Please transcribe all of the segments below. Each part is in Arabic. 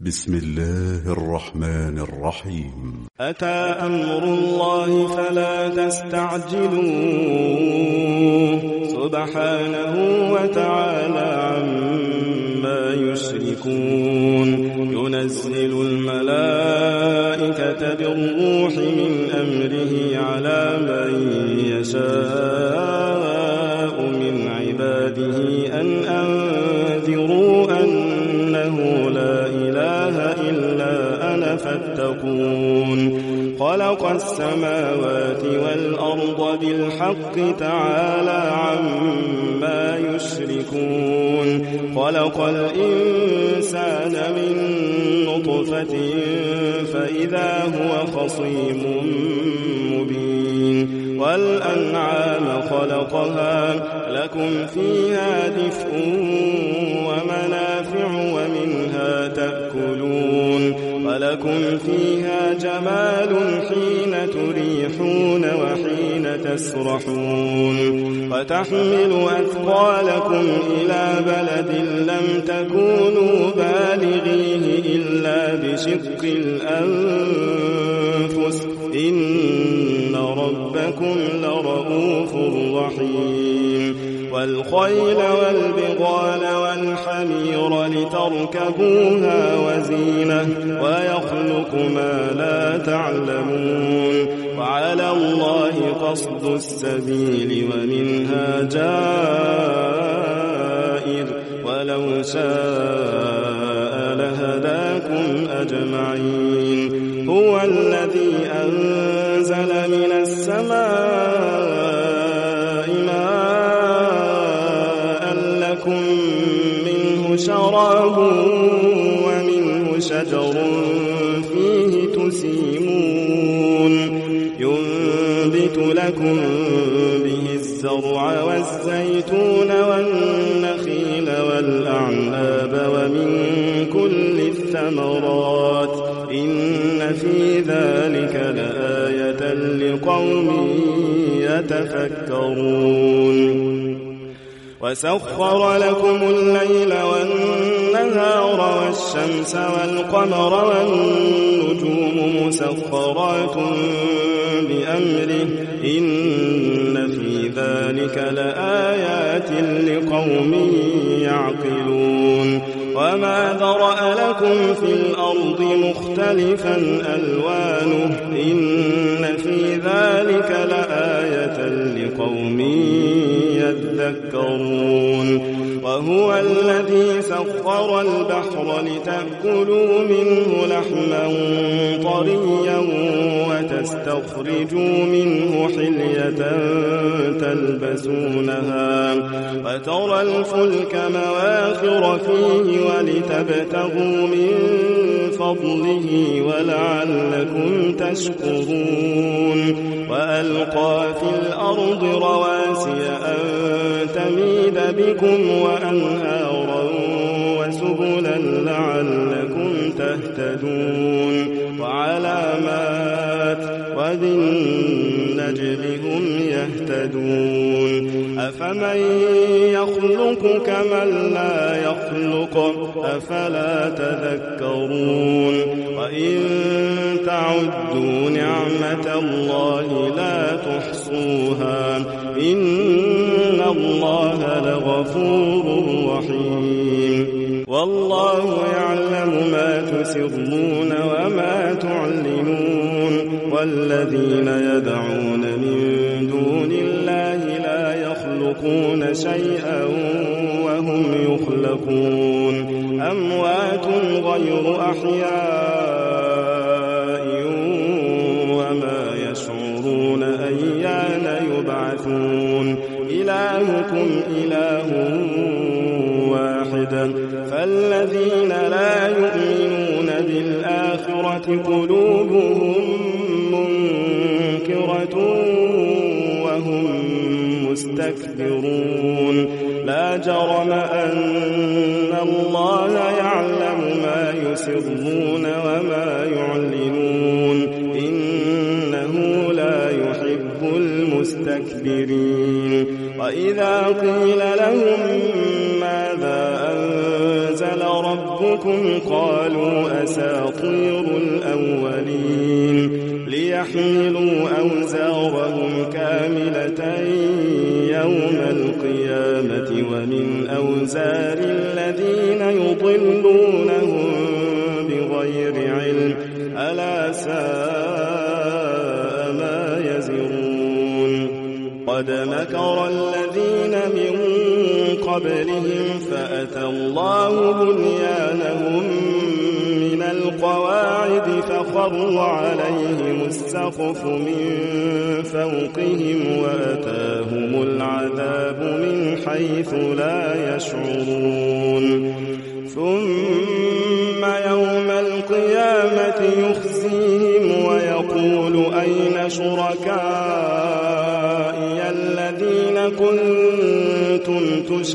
بسم الله الرحمن الرحيم. أتى أمر الله فلا تستعجلوه سبحانه وتعالى عما يشركون. ينزل الملائكة بالروح من أمره على من يشاء من عباده أن أنذروا أنه لا إله إلا أنا فاتقون. خلق السماوات والأرض بالحق تعالى عما يشركون. خلق الإنسان من نطفة فإذا هو خصيم مبين. والأنعام خلقها لكم فيها دفء ومنافع ومنها تأكلون. ولكم فيها جمال حين تريحون وحين تسرحون. وتحمل أثقالكم إلى بلد لم تكونوا بالغيه إلا بشق الأنفس إن ربكم لرؤوف رحيم. والخيل والبغال والحمير لتركبوها وزينة ويخلق ما لا تعلمون. وعلى الله قصد السبيل ومنها جائر ولو شاء لهداكم أجمعين. هو الذي أنزل من السماء ماء لكم منه شراب ومنه شجر فيه تسيمون. ينبت لكم به الزرع والزيتون والنخيل والأعناب ومن كل الثمرات إن في ذلك لآية لقوم يتفكرون. وسخر لكم الليل والنهار والشمس والقمر والنجوم مسخرات بأمره إن في ذلك لآيات لقوم يعقلون. وما ذرأ لكم في الأرض مختلفا ألوانه إن في ذلك لآية لقوم يذكرون. وهو الذي سخر البحر لتأكلوا منه لحما طريا وتستخرجوا منه حلية تلبسونها وترى الفلك مواخر فيه ولتبتغوا من فضله ولعلكم تشكرون. وألقى في الأرض رواسي أن تميد بكم وأنهارا وسبلا لعلكم تهتدون. وعلامات وبالنجم هم يهتدون. أفمن يخلق كمن لا يخلق أفلا تذكرون. وإن تعدوا نعمة الله لا تحصوها إن الله لغفور رحيم. والله يعلم ما تسرون وما تعلنون. والذين يدعون من دون الله لا يخلقون شيئا وهم يخلقون. أموات غير أحياء وما يشعرون أيان يبعثون. إلهكم إله واحد فالذين لا يؤمنون بالآخرة قلوبهم منكرة وهم مستكبرون. لا جرم أن الله يعلم ما يسرون وما يعلنون إنه لا يحب المستكبرين. وإذا قيل لهم ماذا أنزل ربكم ربكم قالوا أساطير الأولين ليحملوا أوزارهم كاملة يوم القيامة ومن أوزار الذين يضلونهم بغير علم ألا ساء ما يزرون قد مكر الذين من قبلهم فأتى الله بنيانهم من القواعد فخر عليهم السقف من فوقهم وأتاهم العذاب من حيث لا يشعرون ثم يوم القيامة يخزيهم ويقول أين شركائي الذين كنتم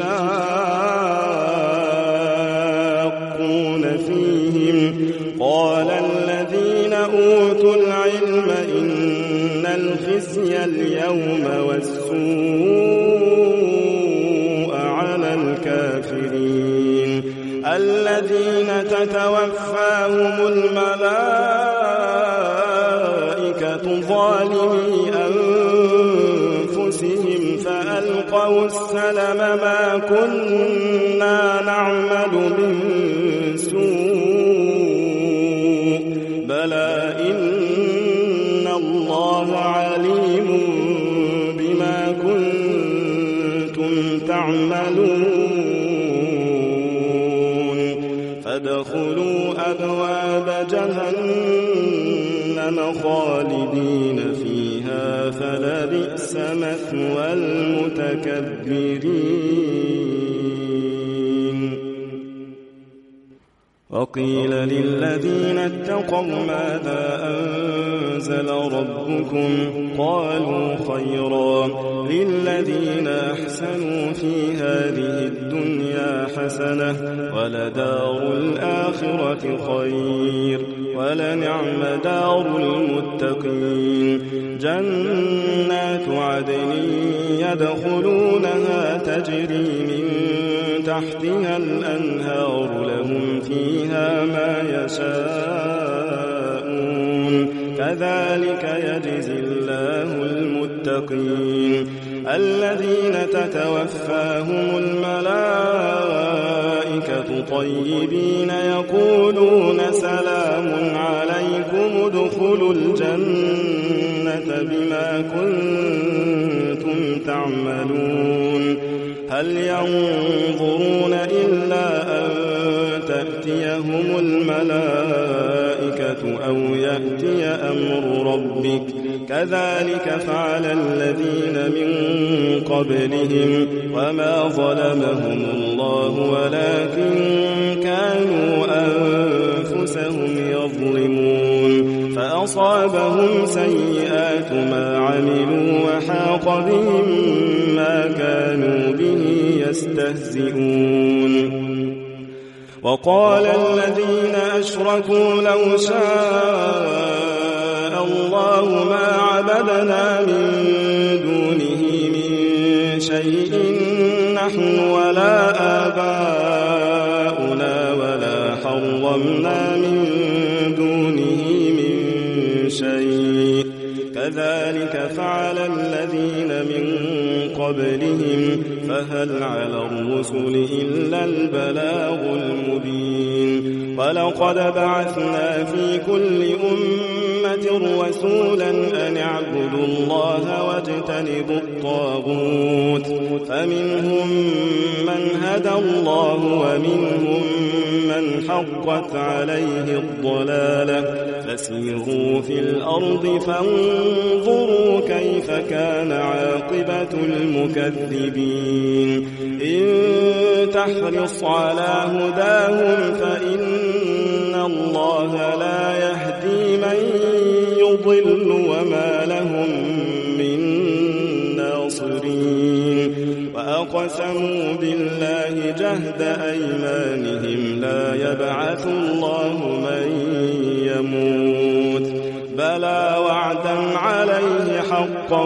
تشاقون فيهم قال الذين أوتوا العلم إن الخزي اليوم والسوء على الكافرين الذين تتوفاهم الملائكة ظالمي أنفسهم فألقوا السلم ما كنا نعمل من سوء بلى إن الله عليم بما كنتم تعملون فادخلوا أبواب جهنم خالدين فيها فلبئس مثوى المتكبرين وقيل للذين اتقوا ماذا أنزل ربكم قالوا خيرا للذين أحسنوا في هذه الدنيا حسنة ولدار الآخرة خير ولنعم دار المتقين جنات عدن يدخلونها تجري من تحتها الأنهار لهم فيها ما يشاءون كذلك يجزي الله المتقين الذين تتوفاهم الملائكة طيبين يقولون سلام عليكم ادخلوا الجنة بما كنتم تعملون هل ينظرون إلا أن تأتيهم الملائكة أو يأتي أمر ربك كذلك فعل الذين من قبلهم وما ظلمهم الله ولكن كانوا أنفسهم يظلمون فأصابهم سيئات ما عملوا وحاق بهم ما كانوا به يستهزئون وقال الذين أشركوا لو شاء الله ما عبدنا من دونه من شيء نحن ولا آباؤنا ولا حرمنا من دونه من شيء كذلك فعل الذين من قبلهم فهل على الرسل إلا البلاغ المبين ولقد بعثنا في كل أمة رسولا أن اعبدوا الله واجتنبوا الطاغوت فمنهم من هدى الله ومنهم من حقت عليه الضلالة فسيروا في الأرض فانظروا كيف كان عاقبة المكذبين إن تحرص على هداهم فإن الله لا يهدي من يضل وما لهم من ناصرين وأقسموا بالله جهد أيمانهم لا يبعث الله من يموت بلى وعدا عليه حقا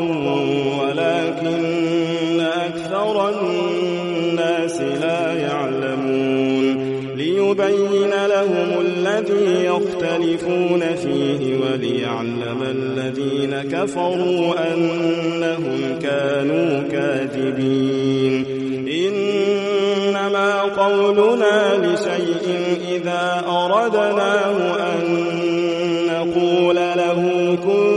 ولكن أكثر الناس لا يعلمون ليبين لهم الذي يختلفون فيه وليعلم الذين كفروا أنهم كانوا كاذبين إنما قولنا لشيء إذا أردناه أن نقول له كن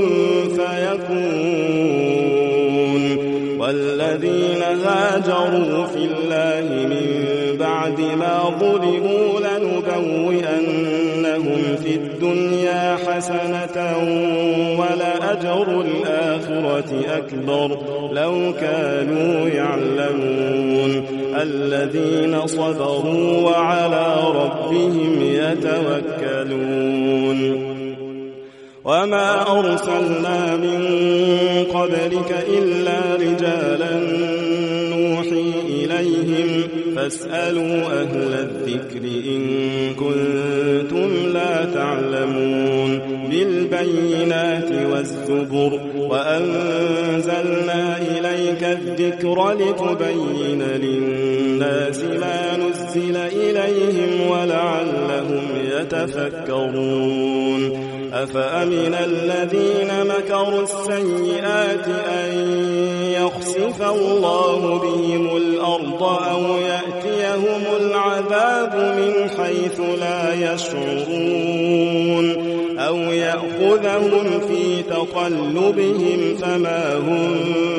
فيكون والذين هاجروا في الله من بعد ما ظلموا لنبوئنهم في الدنيا حسنة ولأجر الآخرة أكبر لو كانوا يعلمون الذين صبروا وعلى ربهم يتوكلون وما أرسلنا من قبلك إلا رجالا نوحي إليهم فاسألوا أهل الذكر إن كنتم لا تعلمون بالبينات والزبر وأنزلنا إليك الذكر لتبين للناس ما نزل إليهم ولعلهم يتفكرون أفأمن الذين مكروا السيئات أن يخسف الله بهم الأرض أو يأتيهم العذاب من حيث لا يشعرون أو يأخذهم في تقلبهم فما هم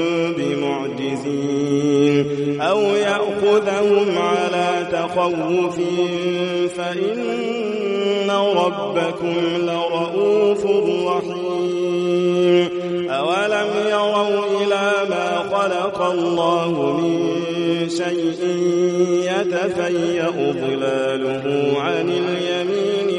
بمعجزين أو يأخذهم على تخوف فإن ربكم لرؤوف رحيم أولم يروا إلى ما خلق الله من شيء يتفيأ ظلاله عن اليمين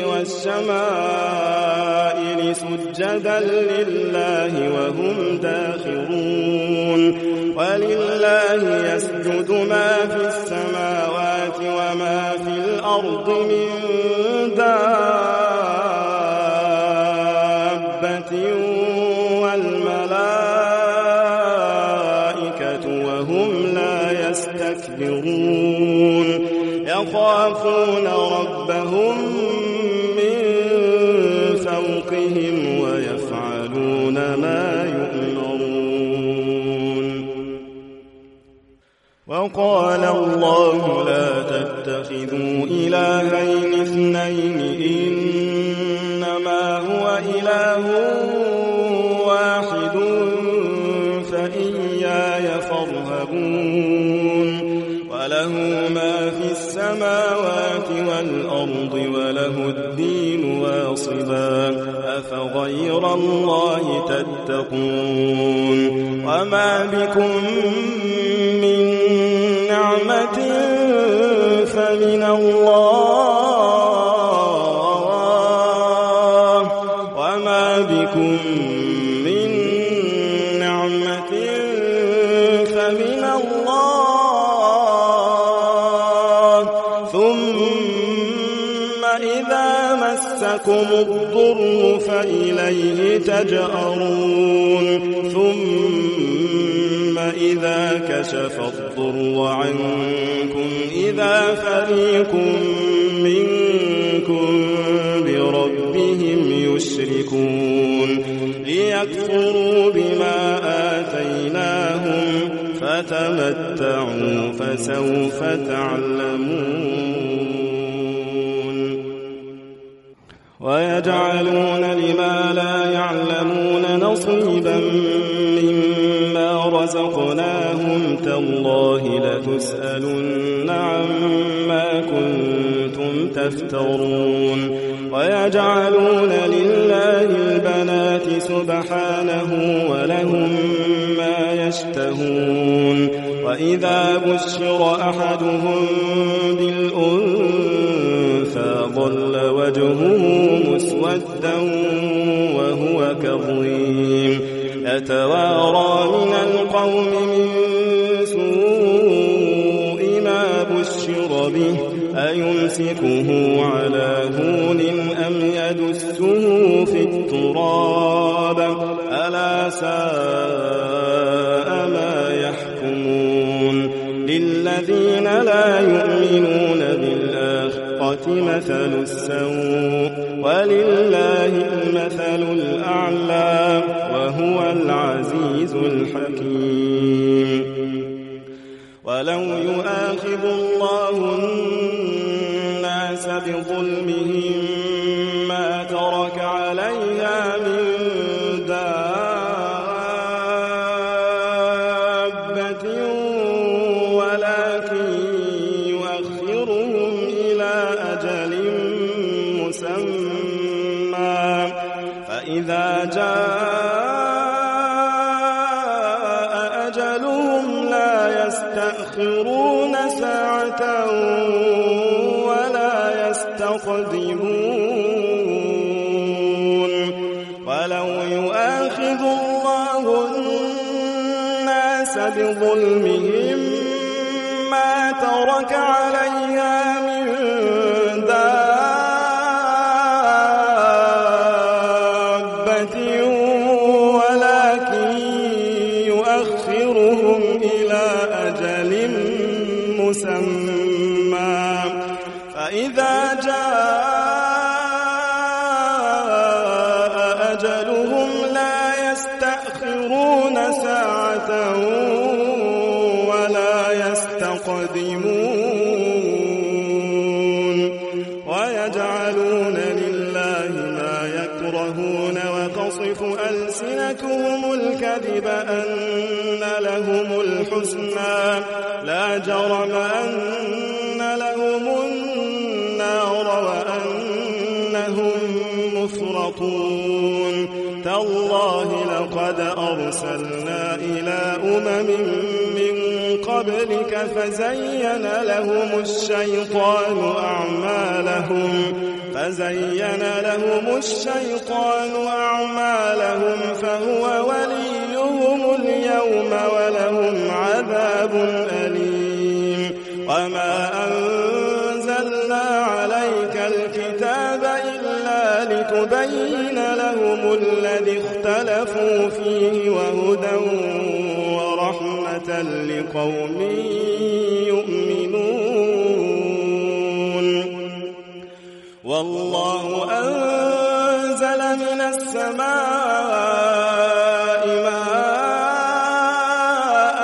والشمائل سجدا لله وهم داخرون ولله يسجد ما في السماوات وما في الأرض من دابة والملائكة وهم لا يستكبرون يخافون ربهم من فوقهم ويفعلون ما يؤمرون وقال الله لا تتخذوا إلهين اثنين إنما هو إله واحد فإياي فارهبون وله ما في السماوات والأرض وله الدين واصبا أفغير الله تتقون وما بكم من نعمة فمن الله وما بكم من نعمة فمن الله ثم إذا مسكم الضر فإليه تجأرون ثم إذا كشف الضر عنكم إذا فريق منكم بربهم يشركون ليكفروا بما آتيناهم فتمتعوا فسوف تعلمون ويجعلون لما لا يعلمون نصيبا مما رزقناهم تالله لتسألن عما كنتم تفترون ويجعلون لله البنات سبحانه ولهم ما يشتهون وإذا بشر أحدهم بالأنثى ظل وجهه مسودا وهو كظيم يتوارى من القوم من سوء ما بشر به أيمسكه على هون أم يدسه في التراب ألا ساء ما يحكمون للذين لا يؤمنون بالآخرة مثل السوء ولله المثل الأعلى وهو العزيز الحكيم. ولو يؤاخذ الله الناس بظلمهم ما ترك عليها من دابة ولكن يؤخرهم إلى أجل مسمى فإذا جاء أجلهم لا يستأخرون ساعة ولا يستقدمون. ولو يؤاخذ الله الناس بظلمهم ما ترك عليها من دابة ولكن يؤخرهم إلى أجل مسمى فإذا جاء أجلهم لا يستأخرون ساعة ولا يستقدمون. ويجعلون لله ما يكرهون وتصف ألسنتهم الكذب أن لهم الحسنى لا جرم أن لهم النار وأنهم مفرطون. تالله لقد أرسلنا إلى أمم من قبلك فزين لهم الشيطان أعمالهم فهو وليهم اليوم ولهم عذاب أليم. وما أنزلنا عليك الكتاب إلا لتبين لهم الذي اختلفوا فيه وهدى ورحمة لقوم يؤمنون. والله أنزل من السماء ماء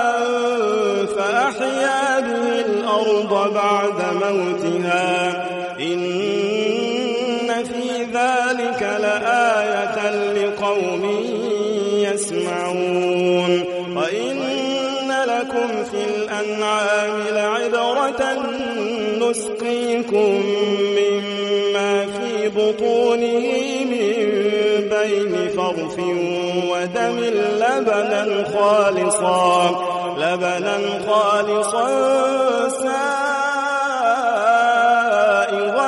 فأحيا به الأرض بعد موتها إن في ذلك لآية لقوم يسمعون. وإن لكم في الأنعام لعبرة نسقيكم مما في بطونه من بين فرث ودم لبنا خالصا سائغا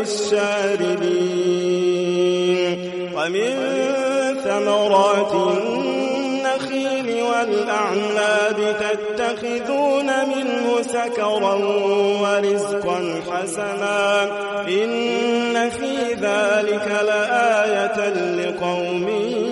للشاربين. ومن ثمرات النخيل والأعناب تتخذون منه سكرا ورزقا حسنا إن في ذلك لآية لقوم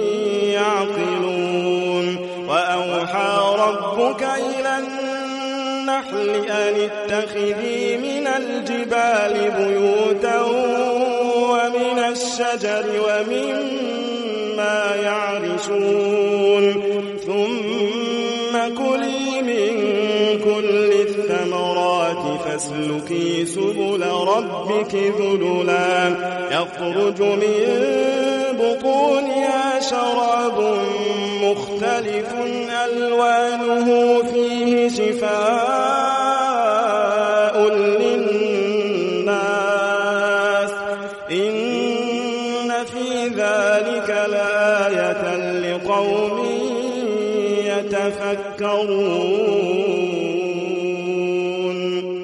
يعقلون. وأوحى ربك إلى النحل أن اتخذي من الجبال بيوتا ومن الشجر ومما يعرشون ثم كلي من كل الثمرات فاسلكي سبل ربك ذللا يخرج من بطونها شراب مختلف ألوانه فيه شفاء للناس إن في ذلك لآية لقوم يتفكرون.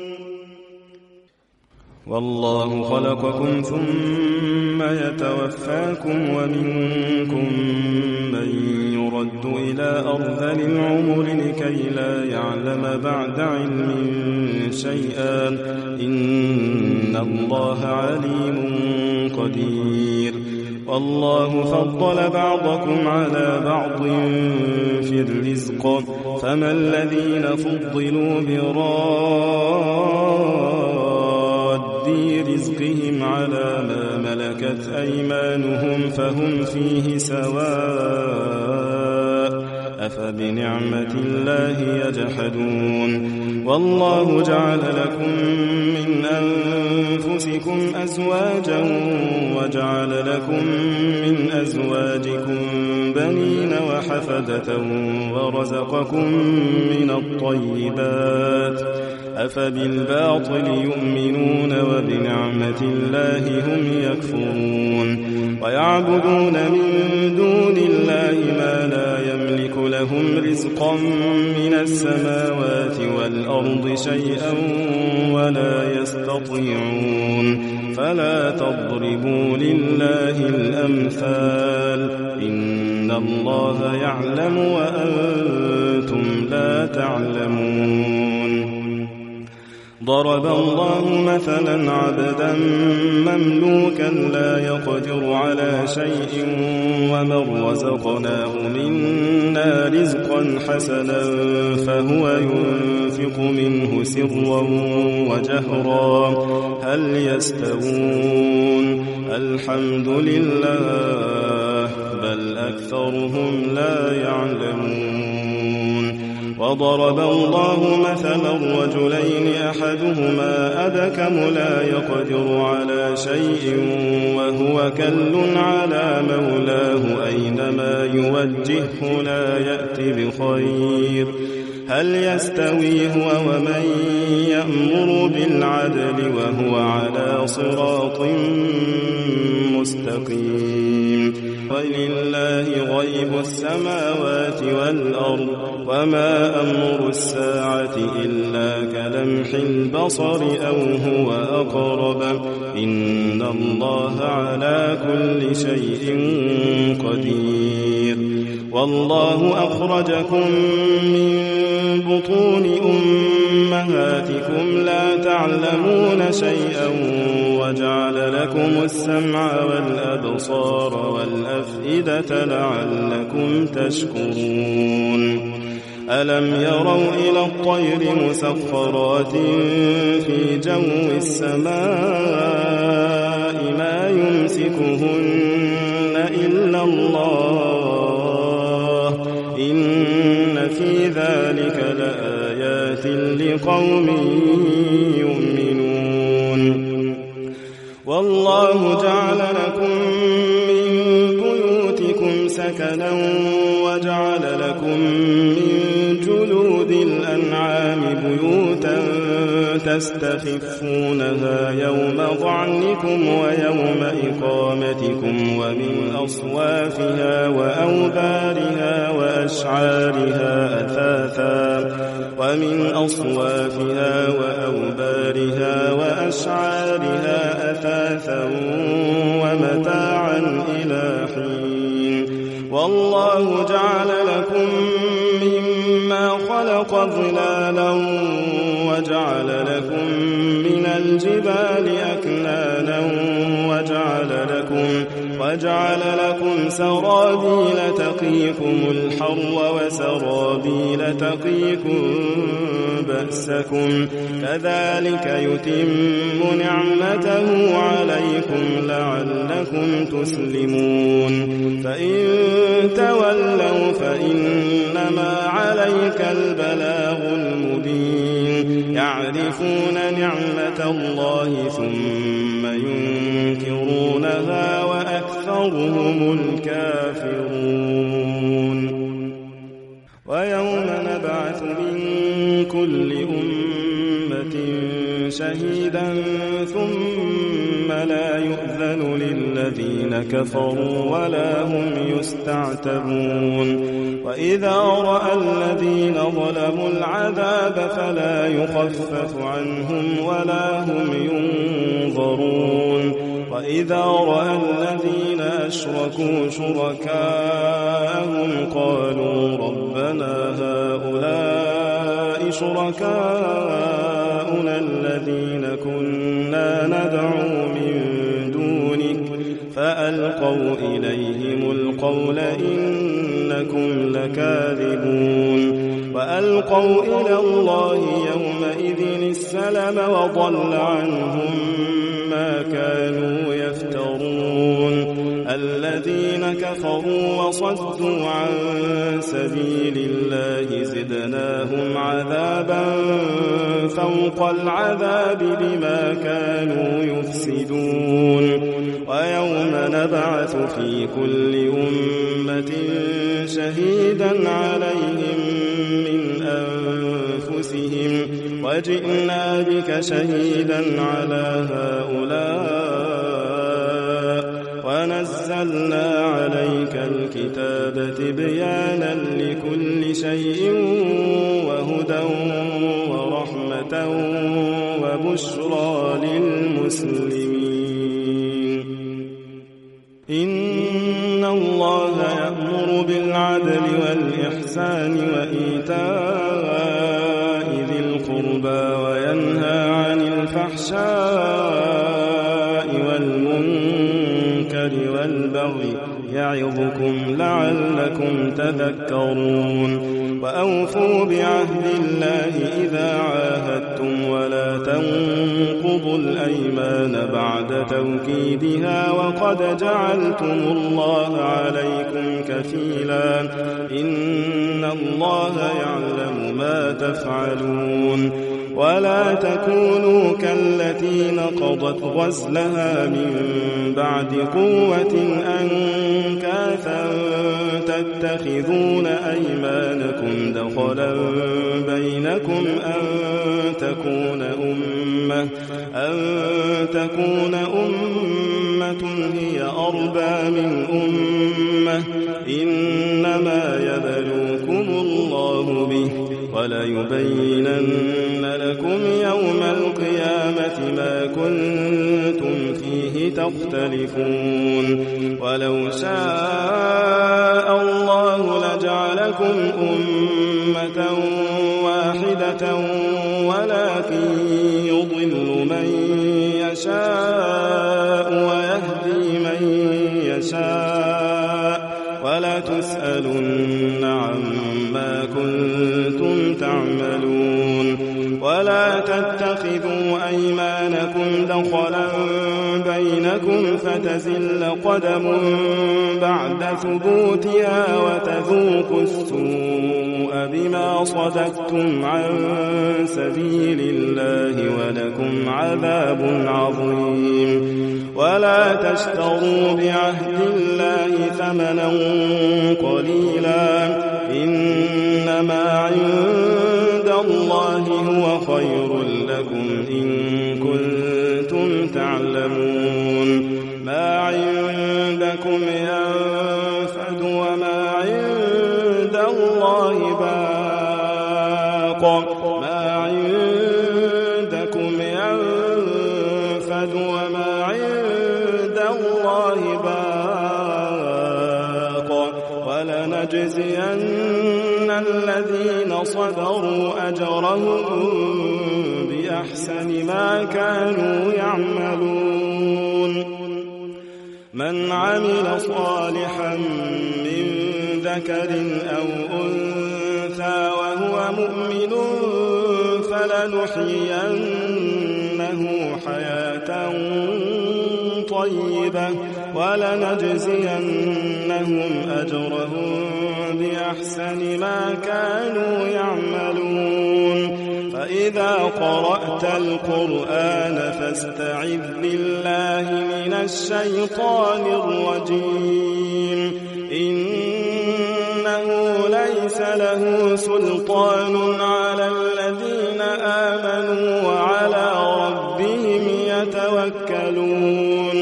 والله خلقكم ثم يتوفاكم ومنكم من يرد إلى أرذل العمر لكي لا يعلم بعد علم شيئا إن الله عليم قدير. والله فضل بعضكم على بعض في الرزق فما الذين فضلوا براد رزقهم على ما ملكت أيمانهم فهم فيه سواء أفبنعمة الله يجحدون والله جعل لكم من أنفسكم أزواجا وجعل لكم من أزواجكم بنين وحفدة ورزقكم من الطيبات أفبالباطل يؤمنون وبنعمة الله هم يكفرون ويعبدون من دون الله ما لا يملك لهم رزقا من السماوات والأرض شيئا ولا يستطيعون فلا تضربوا لله الأمثال إن الله يعلم وأنتم لا تعلمون ضرب الله مثلا عبدا مملوكا لا يقدر على شيء ومن رزقناه منا رزقا حسنا فهو ينفق منه سرا وجهرا هل يستوون الحمد لله بل أكثرهم لا يعلمون وضرب الله مثلا رجلين أحدهما أبكم لا يقدر على شيء وهو كل على مولاه أينما يوجهه لا يأتي بخير هل يستوي هو ومن يأمر بالعدل وهو على صراط مستقيم ولله غيب السماوات والأرض وما أمر الساعة إلا كلمح البصر أو هو أقرب إن الله على كل شيء قدير والله أخرجكم من بطون أمهاتكم لا تعلمون شيئا وجعل لكم السمع والأبصار والأفئدة لعلكم تشكرون ألم يروا إلى الطير مسخرات في جو السماء ما يمسكهن إلا الله إن في ذلك لآيات لقوم يؤمنون والله جعل لكم من بيوتكم سكنا وجعل لكم من جلود الأنعام بيوتا تستخفونها يوم ظعنكم ويوم إقامتكم ومن أصوافها وأوبارها وأشعارها أثاثا ومتاعا إلى حين والله جعل لكم مما خلق ظلالا وجعل لكم من الجبال أكنانا وجعل لكم سرابيل تقيكم الحر وسرابيل تقيكم بأسكم كذلك يتم نعمته عليكم لعلكم تسلمون فإن تولوا فإنما عليك البلاغ المبين يعرفون نعمة الله ثم ينكرونها وأكثرهم الكافرون ويوم نبعث من كل أمة شهيدا ثم لا يؤذن للذين كفروا ولا هم يستعتبون وإذا رأى الذين ظلموا العذاب فلا يخفف عنهم ولا هم ينظرون وإذا رأى الذين أشركوا شركاءهم قالوا ربنا هؤلاء شركاؤنا الذين كنا ندعو من دونك فألقوا إليهم القول إنكم لكاذبون وألقوا إلى الله يومئذ السلم وضل عنهم بما كانوا يفترون الذين كفروا وصدوا عن سبيل الله زدناهم عذابا فوق العذاب بما كانوا يفسدون ويوم نبعث في كل أمة شهيدا عليهم من أنفسهم وجئنا بك شهيدا على هؤلاء ونزلنا عليك الكتاب تبيانا لكل شيء وهدى ورحمة وبشرى للمسلمين إن الله يأمر بالعدل والإحسان وإيتاء ذي القربى وينهى عن الفحشاء والمنكر والبغي يعظكم لعلكم تذكرون وأوفوا بعهد الله إذا عاهدتم ولا تنقضوا الأيمان بعد توكيدها وقد جعلتم الله عليكم كفيلا إن الله يعلم ما تفعلون ولا تكونوا كالتي نقضت غزلها من بعد قوة أنكاثا تتخذون أيمانكم دخلا بينكم أن تكون أمة هي أربى من أمة إنما يبلوكم الله به وليبينن لكم يوم القيامة ما كنتم فيه تختلفون ولو شاء الله لجعلكم أمة واحدة ولكن يضل من يشاء ويهدي من يشاء ولا تسألن عما كنتم تعملون ولا تتخذوا أيمانكم دخلا بينكم فتزل قدم بعد ثبوتها وتذوقوا السوء بما صددتم عن سبيل الله ولكم عذاب عظيم ولا تشتروا بعهد الله ثمنا قليلا إنما عند الله هو خير لكم إن كنتم تعلمون ما عندكم ينفد وما عند الله باق ما عندكم ينفد وما عند الله باق ولنجزين الذين صبروا أجرهم بأحسن ما كانوا يعملون من عمل صالحا من ذكر أو أنثى وهو مؤمن فلنحيينه حياة طيبة ولنجزينهم أجرهم بأحسن ما كانوا يعملون فإذا قرأت القرآن فاستعذ بالله من الشيطان الرجيم إنه ليس له سلطان على الذين آمنوا وعلى ربهم يتوكلون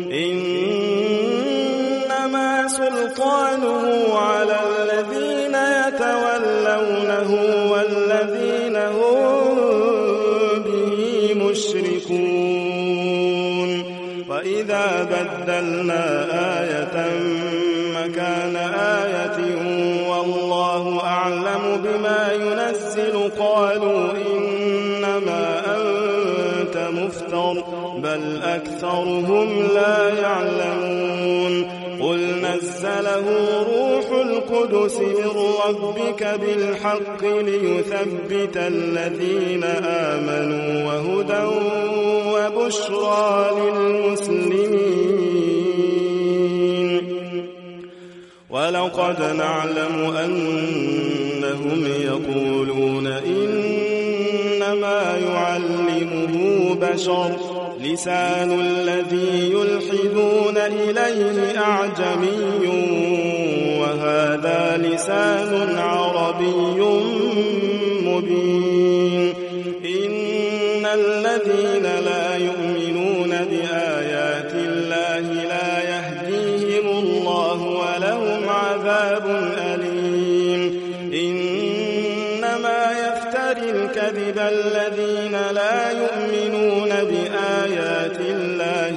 إنما سلطانه على الذين يتولونه والذين هم به مشركون وإذا بدلنا آية مكان آية والله أعلم بما ينزل قالوا إنما أنت مفتر بل أكثرهم لا يعلمون قل نزله روح القدس من ربك بالحق ليثبت الذين آمنوا وهدى وبشرى للمسلمين ولقد نعلم أنهم يقولون إنما يعلمه بشر لسان الذي يلحدون إليه أعجمي وهذا لسان عربي مبين إن الذين لا يؤمنون بآيات الله لا يهديهم الله ولهم عذاب أليم إنما يفتري الكذب الذين لا يؤمنون بآيات الله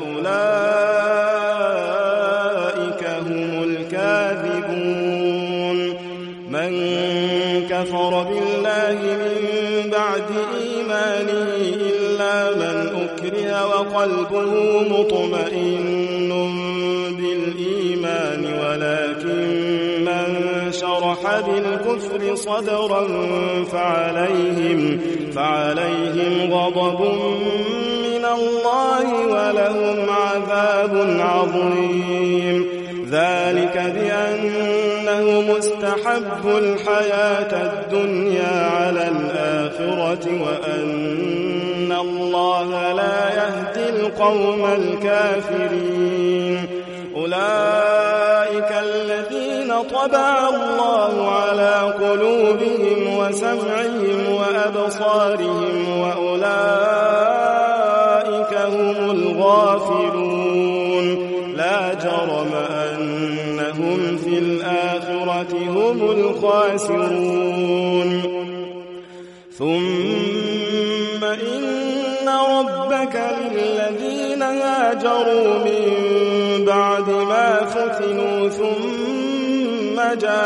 وأولئك هم الكاذبون من كفر بالله من بعد إيمانه إلا من أكره وقلبه مطمئن بالإيمان ولكن من شرح بالكفر صدرا فعليهم غضب من الله ولهم عذاب عظيم ذلك بأنه مستحب الحياة الدنيا على الآخرة وأن الله لا يهدي القوم الكافرين أولئك الذين طبع الله على قلوبهم وسمعهم وأبصارهم وأولئك هم الغافلون لا جرم أنهم في الآخرة هم الخاسرون ثم إن ربك للذين هاجروا من بعد ما فتنوا ثم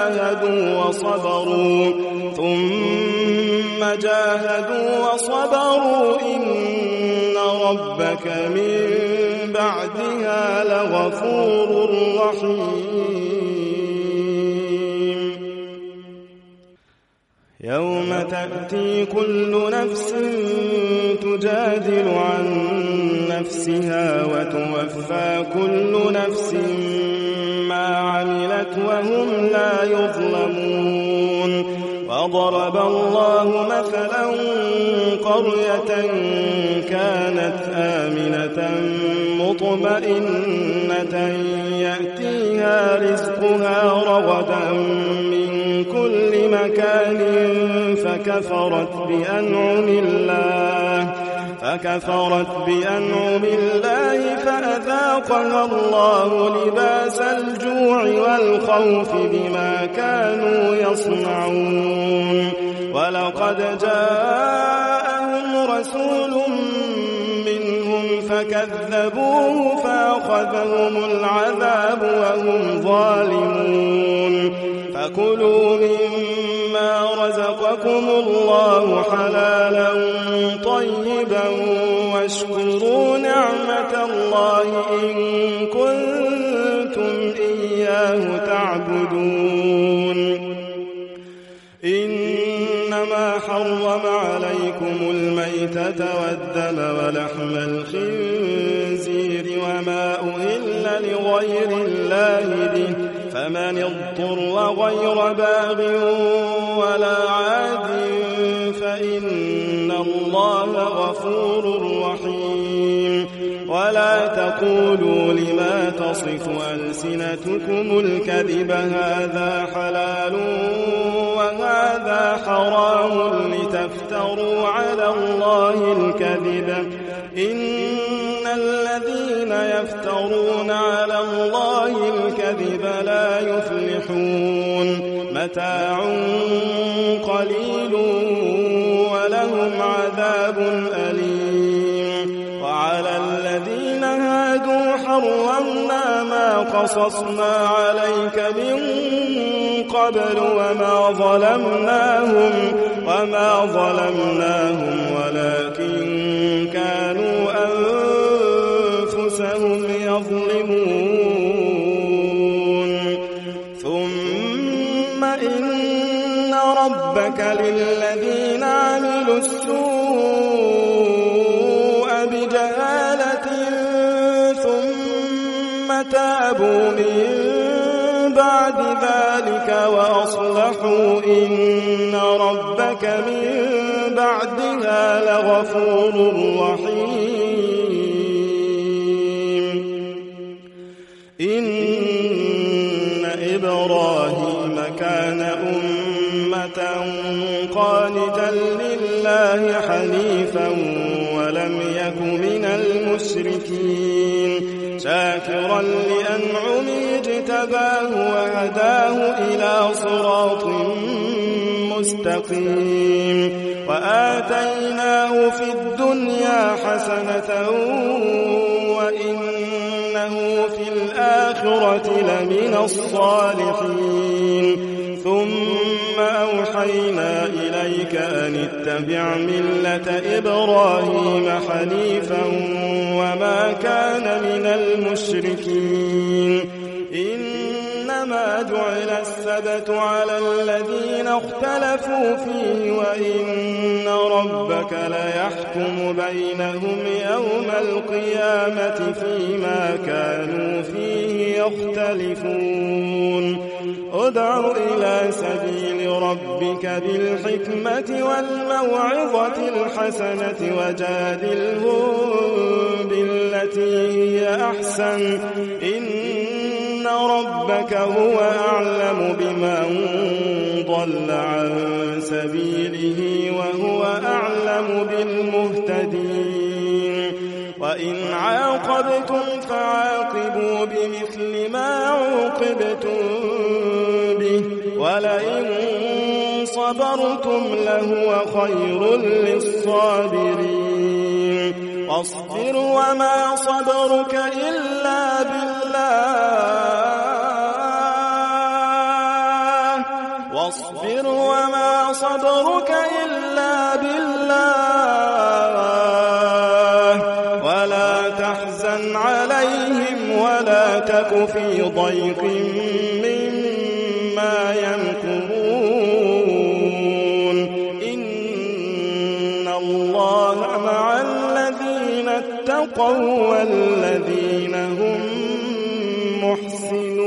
جاهدوا وصبروا إن ربك من بعدها لغفور رحيم يوم تأتي كل نفس تجادل عن نفسها وتوفى كل نفس ما عملت وهم لا يظلمون وضرب الله مثلا قرية كانت آمنة مطمئنة يأتيها رزقها رغدا من كل مكان فكفرت بأنعم الله فأذاقها الله لباس الجوع والخوف بما كانوا يصنعون ولقد جاءهم رسول منهم فكذبوه فأخذهم العذاب وهم ظالمون فكلوا مما رزقكم الله حلالا طيبا واشكروا نعمة الله إن كنتم إياه تعبدون إنما حرم عليكم الميتة والدم ولحم الخنزير وما أهل لغير الله به فمن اضطر غير باغ ولا عاد فإن الله غفور رحيم ولا تقولوا لما تصف ألسنتكم الكذب هذا حلال وهذا حرام لتفتروا على الله الكذب إن الذين يفترون على الله الكذب لا يفلحون متاع قليل ولهم عذاب أليم وعلى الذين هادوا حرمنا ما قصصنا عليك من قبل وما ظلمناهم ولكن كانوا أنفسهم يظلمون ربك للذين عملوا السوء بجهالة ثم تابوا من بعد ذلك وأصلحوا إن ربك من بعدها لغفور رحيم. إن إبراهيم كان أمة قانتا لله حنيفا ولم يك من المشركين شاكرا لأنعمه اجتباه وهداه إلى صراط مستقيم وآتيناه في الدنيا حسنة وإنه في الآخرة لمن الصالحين ثم أوحينا إليك أن اتبع ملة إبراهيم حنيفا وما كان من المشركين إنما جعل السبت على الذين اختلفوا فيه وإن ربك ليحكم بينهم يوم القيامة فيما كانوا فيه يختلفون ادع إلى سبيل ربك بالحكمة والموعظة الحسنة وجادلهم بالتي هي أحسن إن ربك هو أعلم بمن ضل عن سبيله وهو أعلم بالمهتدين وإن عاقبتم فعاقبوا بمثل ما عوقبتم به ولئن صبرتم لهو خير للصابرين واصبر وما صبرك إلا بالله واصبر وما صبرك إلا بالله ولا تحزن عليهم ولا تك في ضيق مما يمكرون إن الله مع الذين اتقوا والذين هم محسنون.